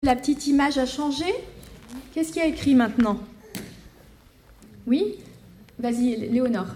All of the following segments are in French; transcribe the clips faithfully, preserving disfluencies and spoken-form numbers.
La petite image a changé. Qu'est-ce qu'il y a écrit maintenant? Oui? Vas-y, Léonore.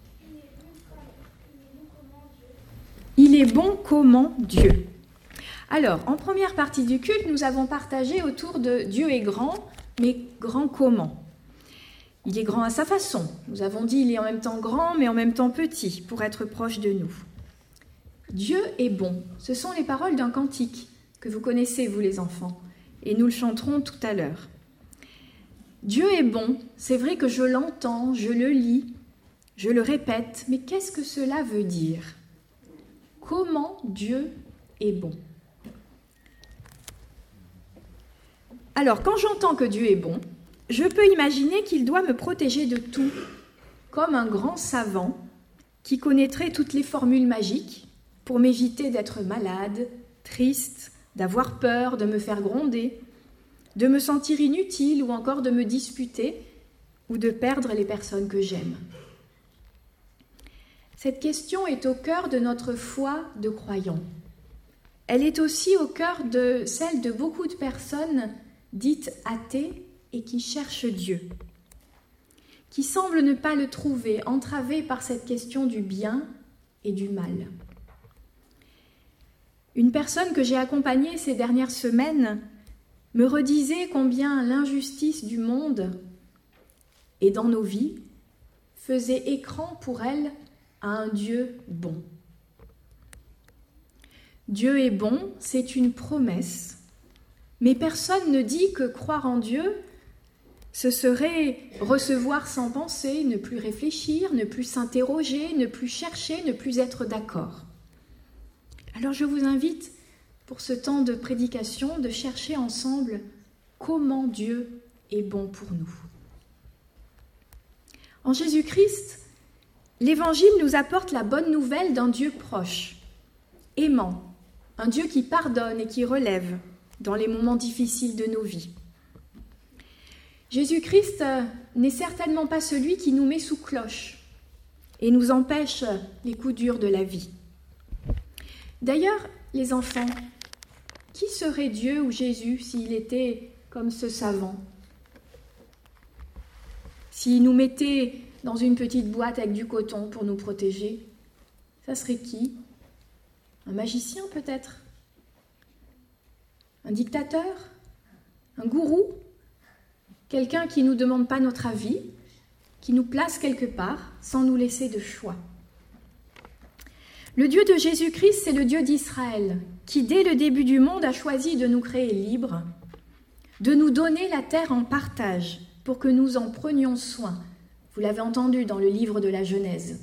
Il est bon comment Dieu. Alors, en première partie du culte, nous avons partagé autour de Dieu est grand, mais grand comment? Il est grand à sa façon. Nous avons dit il est en même temps grand, mais en même temps petit, pour être proche de nous. Dieu est bon. Ce sont les paroles d'un cantique que vous connaissez, vous les enfants, et nous le chanterons tout à l'heure. Dieu est bon, c'est vrai que je l'entends, je le lis, je le répète, mais qu'est-ce que cela veut dire? Comment Dieu est bon? Alors, quand j'entends que Dieu est bon, je peux imaginer qu'il doit me protéger de tout, comme un grand savant qui connaîtrait toutes les formules magiques pour m'éviter d'être malade, triste, d'avoir peur, de me faire gronder, de me sentir inutile ou encore de me disputer ou de perdre les personnes que j'aime. Cette question est au cœur de notre foi de croyants. Elle est aussi au cœur de celle de beaucoup de personnes dites athées et qui cherchent Dieu, qui semblent ne pas le trouver, entravées par cette question du bien et du mal. Une personne que j'ai accompagnée ces dernières semaines me redisait combien l'injustice du monde et dans nos vies faisait écran pour elle à un Dieu bon. Dieu est bon, c'est une promesse, mais personne ne dit que croire en Dieu, ce serait recevoir sans penser, ne plus réfléchir, ne plus s'interroger, ne plus chercher, ne plus être d'accord. Alors je vous invite, pour ce temps de prédication, de chercher ensemble comment Dieu est bon pour nous. En Jésus-Christ, l'Évangile nous apporte la bonne nouvelle d'un Dieu proche, aimant, un Dieu qui pardonne et qui relève dans les moments difficiles de nos vies. Jésus-Christ n'est certainement pas celui qui nous met sous cloche et nous empêche les coups durs de la vie. D'ailleurs, les enfants, qui serait Dieu ou Jésus s'il était comme ce savant? S'il nous mettait dans une petite boîte avec du coton pour nous protéger, ça serait qui? Un magicien peut-être? Un dictateur? Un gourou? Quelqu'un qui ne nous demande pas notre avis, qui nous place quelque part sans nous laisser de choix. Le Dieu de Jésus-Christ, c'est le Dieu d'Israël, qui dès le début du monde a choisi de nous créer libres, de nous donner la terre en partage pour que nous en prenions soin. Vous l'avez entendu dans le livre de la Genèse.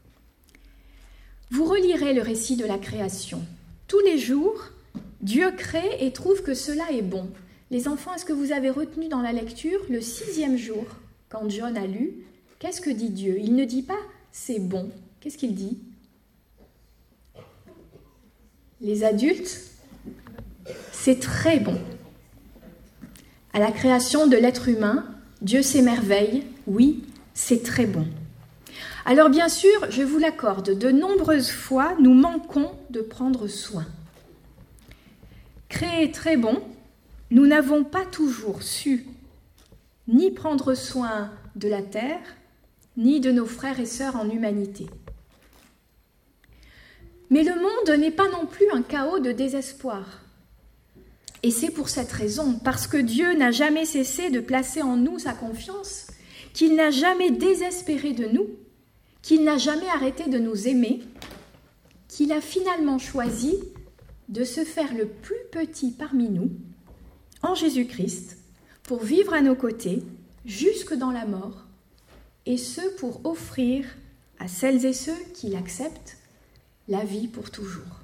Vous relirez le récit de la création. Tous les jours, Dieu crée et trouve que cela est bon. Les enfants, est-ce que vous avez retenu dans la lecture le sixième jour, quand John a lu, qu'est-ce que dit Dieu? Il ne dit pas « c'est bon ». Qu'est-ce qu'il dit? Les adultes, c'est très bon. À la création de l'être humain, Dieu s'émerveille, oui, c'est très bon. Alors bien sûr, je vous l'accorde, de nombreuses fois, nous manquons de prendre soin. Créé très bon, nous n'avons pas toujours su ni prendre soin de la terre, ni de nos frères et sœurs en humanité. Mais le monde n'est pas non plus un chaos de désespoir. Et c'est pour cette raison, parce que Dieu n'a jamais cessé de placer en nous sa confiance, qu'il n'a jamais désespéré de nous, qu'il n'a jamais arrêté de nous aimer, qu'il a finalement choisi de se faire le plus petit parmi nous, en Jésus-Christ, pour vivre à nos côtés, jusque dans la mort, et ce pour offrir à celles et ceux qui l'acceptent la vie pour toujours.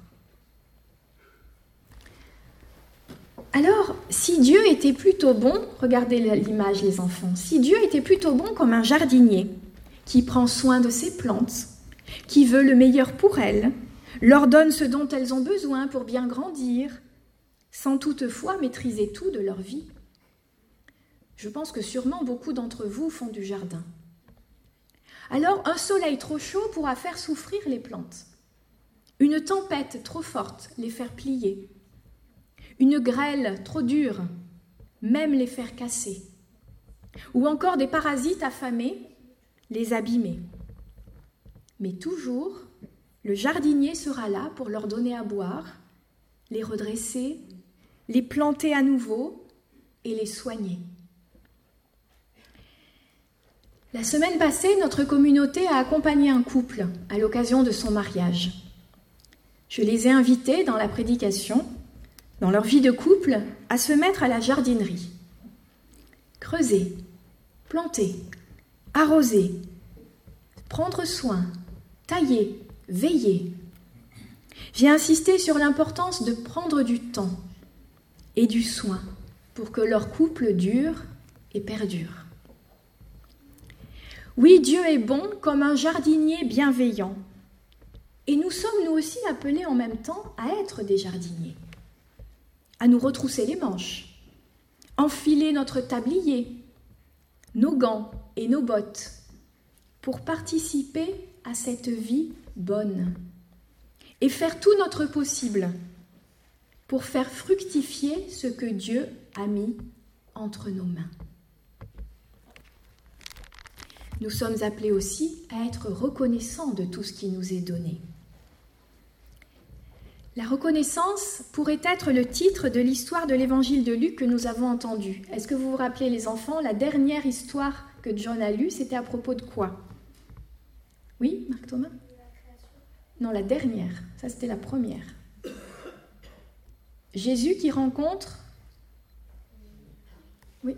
Alors, si Dieu était plutôt bon, regardez l'image les enfants, si Dieu était plutôt bon comme un jardinier, qui prend soin de ses plantes, qui veut le meilleur pour elles, leur donne ce dont elles ont besoin pour bien grandir, sans toutefois maîtriser tout de leur vie, je pense que sûrement beaucoup d'entre vous font du jardin. Alors, un soleil trop chaud pourra faire souffrir les plantes. Une tempête trop forte les faire plier. une grêle trop dure, même les faire casser, ou encore des parasites affamés, les abîmer. Mais toujours, le jardinier sera là pour leur donner à boire, les redresser, les planter à nouveau et les soigner. La semaine passée, notre communauté a accompagné un couple à l'occasion de son mariage. Je les ai invités dans la prédication, dans leur vie de couple, à se mettre à la jardinerie. Creuser, planter, arroser, prendre soin, tailler, veiller. J'ai insisté sur l'importance de prendre du temps et du soin pour que leur couple dure et perdure. Oui, Dieu est bon comme un jardinier bienveillant. Et nous sommes nous aussi appelés en même temps à être des jardiniers, à nous retrousser les manches, enfiler notre tablier, nos gants et nos bottes, pour participer à cette vie bonne et faire tout notre possible pour faire fructifier ce que Dieu a mis entre nos mains. Nous sommes appelés aussi à être reconnaissants de tout ce qui nous est donné. La reconnaissance pourrait être le titre de l'histoire de l'évangile de Luc que nous avons entendu. Est-ce que vous vous rappelez, les enfants, la dernière histoire que John a lue, c'était à propos de quoi? Oui, Marc Thomas? Non, la dernière. Ça, c'était la première. Jésus qui rencontre... Oui.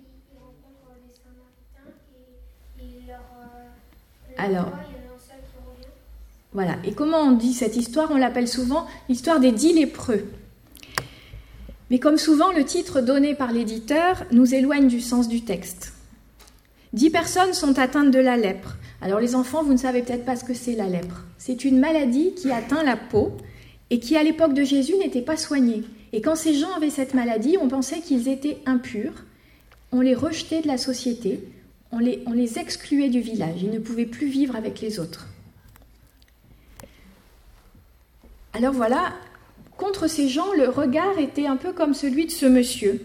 Alors, voilà. Et comment on dit cette histoire? On l'appelle souvent l'histoire des dix lépreux. Mais comme souvent, le titre donné par l'éditeur nous éloigne du sens du texte. Dix personnes sont atteintes de la lèpre. Alors les enfants, vous ne savez peut-être pas ce que c'est la lèpre. C'est une maladie qui atteint la peau et qui, à l'époque de Jésus, n'était pas soignée. Et quand ces gens avaient cette maladie, on pensait qu'ils étaient impurs. On les rejetait de la société. On les, on les excluait du village, ils ne pouvaient plus vivre avec les autres. Alors voilà, contre ces gens, le regard était un peu comme celui de ce monsieur.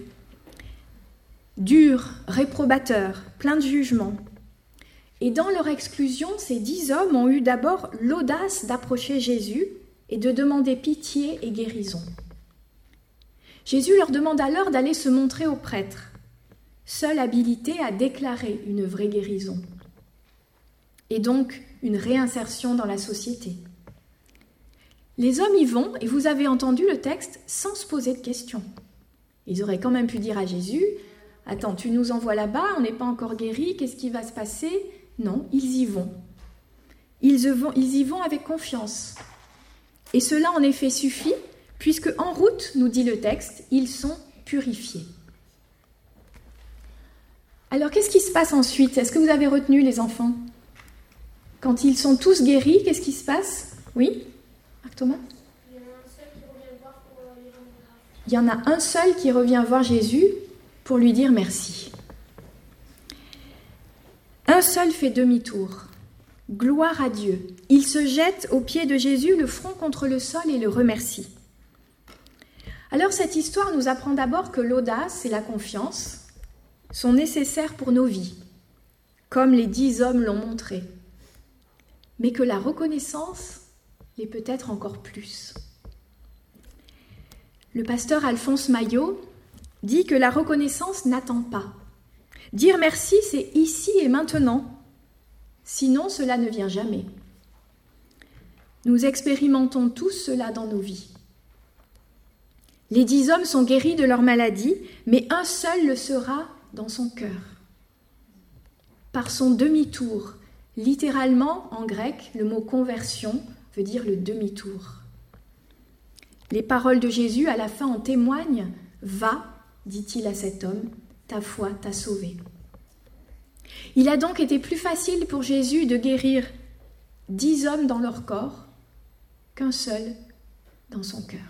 Dur, réprobateur, plein de jugement. Et dans leur exclusion, ces dix hommes ont eu d'abord l'audace d'approcher Jésus et de demander pitié et guérison. Jésus leur demande alors d'aller se montrer aux prêtres, seule habilité à déclarer une vraie guérison, et donc une réinsertion dans la société. Les hommes y vont, et vous avez entendu le texte, sans se poser de questions. Ils auraient quand même pu dire à Jésus, « Attends, tu nous envoies là-bas, on n'est pas encore guéris, qu'est-ce qui va se passer ?» Non, ils y vont. Ils y vont, ils y vont avec confiance. Et cela en effet suffit, puisque en route, nous dit le texte, ils sont purifiés. Alors, qu'est-ce qui se passe ensuite? Est-ce que vous avez retenu, les enfants? Quand ils sont tous guéris, qu'est-ce qui se passe? Oui, Marc Thomas? Il y en a un seul qui revient voir Jésus pour lui dire merci. Un seul fait demi-tour. Gloire à Dieu. Il se jette aux pieds de Jésus, le front contre le sol, et le remercie. Alors, cette histoire nous apprend d'abord que l'audace et la confiance sont nécessaires pour nos vies, comme les dix hommes l'ont montré, mais que la reconnaissance l'est peut-être encore plus. Le pasteur Alphonse Maillot dit que la reconnaissance n'attend pas. Dire merci, c'est ici et maintenant, sinon cela ne vient jamais. Nous expérimentons tous cela dans nos vies. Les dix hommes sont guéris de leur maladie, mais un seul le sera dans son cœur. Par son demi-tour, littéralement en grec, le mot conversion veut dire le demi-tour. Les paroles de Jésus à la fin en témoignent. Va, dit-il à cet homme, ta foi t'a sauvé. Il a donc été plus facile pour Jésus de guérir dix hommes dans leur corps qu'un seul dans son cœur.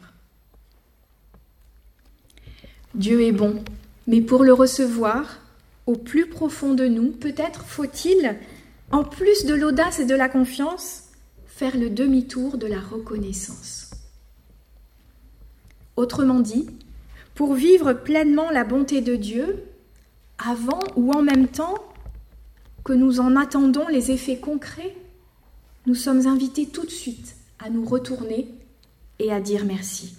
Dieu est bon, mais pour le recevoir, au plus profond de nous, peut-être faut-il, en plus de l'audace et de la confiance, faire le demi-tour de la reconnaissance. Autrement dit, pour vivre pleinement la bonté de Dieu, avant ou en même temps que nous en attendons les effets concrets, nous sommes invités tout de suite à nous retourner et à dire merci.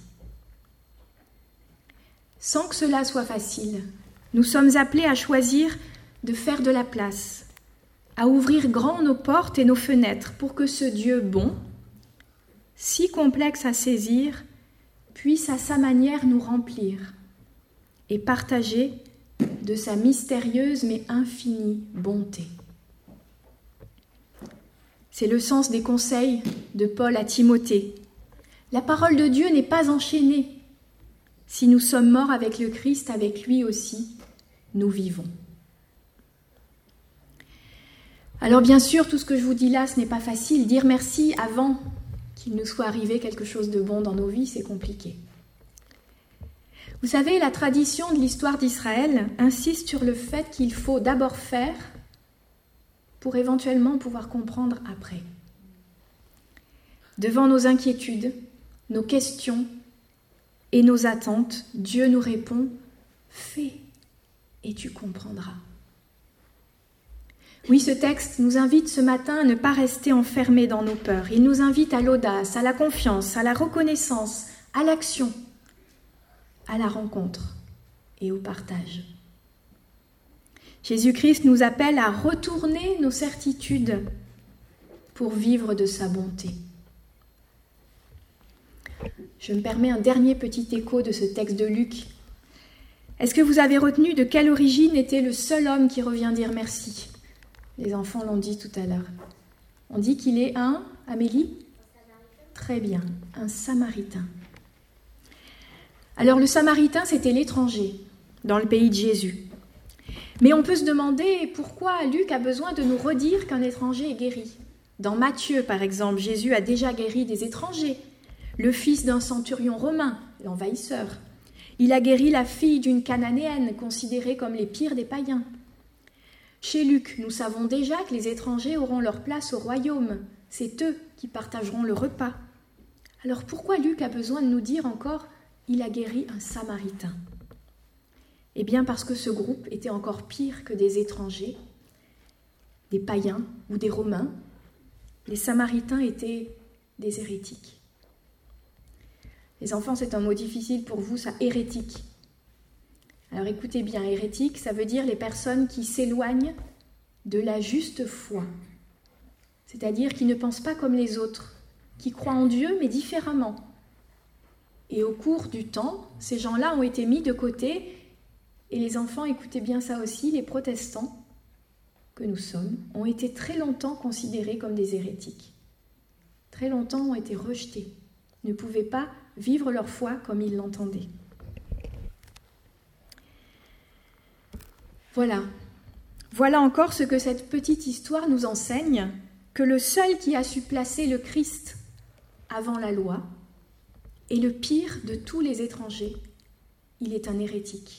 Sans que cela soit facile, nous sommes appelés à choisir de faire de la place, à ouvrir grand nos portes et nos fenêtres pour que ce Dieu bon, si complexe à saisir, puisse à sa manière nous remplir et partager de sa mystérieuse mais infinie bonté. C'est le sens des conseils de Paul à Timothée. La parole de Dieu n'est pas enchaînée. Si nous sommes morts avec le Christ, avec lui aussi, nous vivons. Alors bien sûr, tout ce que je vous dis là, ce n'est pas facile. Dire merci avant qu'il nous soit arrivé quelque chose de bon dans nos vies, c'est compliqué. Vous savez, la tradition de l'histoire d'Israël insiste sur le fait qu'il faut d'abord faire pour éventuellement pouvoir comprendre après. Devant nos inquiétudes, nos questions et nos attentes, Dieu nous répond « Fais et tu comprendras ». Oui, ce texte nous invite ce matin à ne pas rester enfermés dans nos peurs. Il nous invite à l'audace, à la confiance, à la reconnaissance, à l'action, à la rencontre et au partage. Jésus-Christ nous appelle à retourner nos certitudes pour vivre de sa bonté. Je me permets un dernier petit écho de ce texte de Luc. Est-ce que vous avez retenu de quelle origine était le seul homme qui revient dire merci ? Les enfants l'ont dit tout à l'heure. On dit qu'il est un, Amélie ? Très bien, un Samaritain. Alors le Samaritain, c'était l'étranger dans le pays de Jésus. Mais on peut se demander pourquoi Luc a besoin de nous redire qu'un étranger est guéri. Dans Matthieu, par exemple, Jésus a déjà guéri des étrangers. Le fils d'un centurion romain, l'envahisseur. Il a guéri la fille d'une cananéenne, considérée comme les pires des païens. Chez Luc, nous savons déjà que les étrangers auront leur place au royaume. C'est eux qui partageront le repas. Alors pourquoi Luc a besoin de nous dire encore « il a guéri un Samaritain » ? Eh bien parce que ce groupe était encore pire que des étrangers, des païens ou des Romains. Les Samaritains étaient des hérétiques. Les enfants, c'est un mot difficile pour vous, ça, hérétique. Alors écoutez bien, hérétique, ça veut dire les personnes qui s'éloignent de la juste foi, c'est-à-dire qui ne pensent pas comme les autres, qui croient en Dieu mais différemment. Et au cours du temps, ces gens-là ont été mis de côté. Et les enfants, écoutez bien ça aussi, les protestants que nous sommes ont été très longtemps considérés comme des hérétiques. Très longtemps ont été rejetés, ne pouvaient pas vivre leur foi comme ils l'entendaient. Voilà. Voilà encore ce que cette petite histoire nous enseigne, que le seul qui a su placer le Christ avant la loi est le pire de tous les étrangers. Il est un hérétique.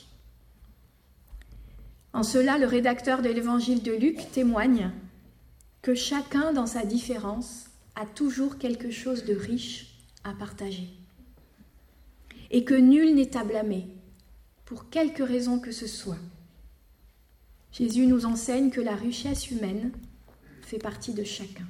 En cela, le rédacteur de l'évangile de Luc témoigne que chacun, dans sa différence, a toujours quelque chose de riche à partager. Et que nul n'est à blâmer, pour quelque raison que ce soit. Jésus nous enseigne que la richesse humaine fait partie de chacun.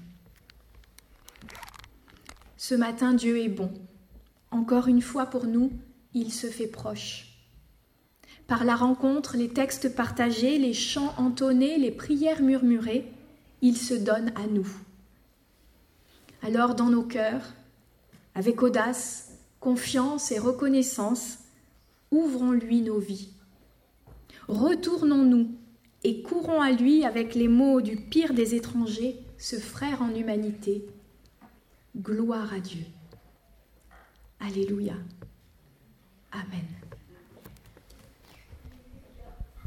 Ce matin, Dieu est bon. Encore une fois pour nous, il se fait proche. Par la rencontre, les textes partagés, les chants entonnés, les prières murmurées, il se donne à nous. Alors dans nos cœurs, avec audace, confiance et reconnaissance, ouvrons-lui nos vies. Retournons-nous et courons à lui avec les mots du pire des étrangers, ce frère en humanité. Gloire à Dieu. Alléluia. Amen.